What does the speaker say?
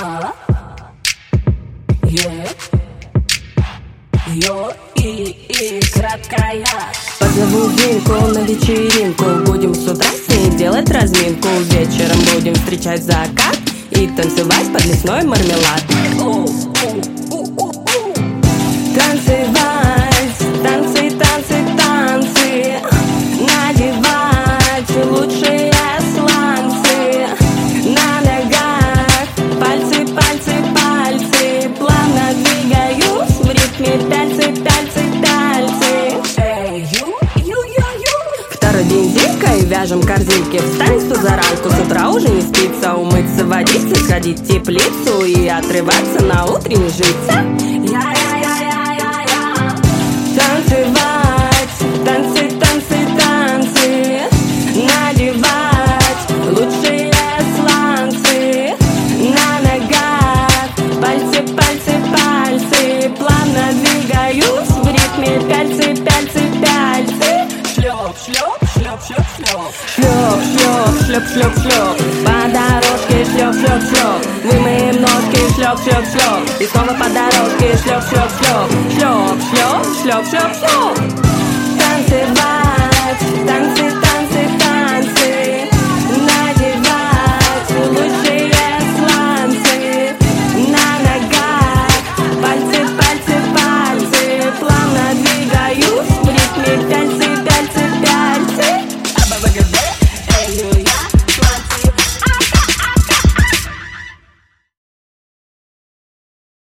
И краткая. Позову Динку на вечеринку. Будем с утра с ней делать разминку. Вечером будем встречать закат и танцевать под лесной мармелад. Танцевать, танцы, танцы, танцы. Надевать лучшие сланцы. На ногах пальцы, пальцы, пальцы. Плавно двигаюсь в ритме пальцы, пальцы, пальцы. Второй день зимкой вяжем корзинки. Встань с позаранку, с утра уже не спится. Умыться, водиться, сходить в теплицу и отрываться на утре не житься. Танцевать, танцы, танцы, танцы. Надевать лучшие сланцы. На ногах пальцы, пальцы, пальцы. Плавно двигаюсь в ритме пальцы, пальцы, пальцы. Шлеп, шлеп, шлеп, шлеп, шлеп. Шлеп, шлеп, шлеп, шлеп, шлеп. По дорожке шлеп, шлеп, шлеп. Вымоем ножки, шлеп, шлеп, шлеп. И снова по дорожке шлеп, шлеп, шлеп. Шлеп, шлеп, шлеп, шлеп, шлеп.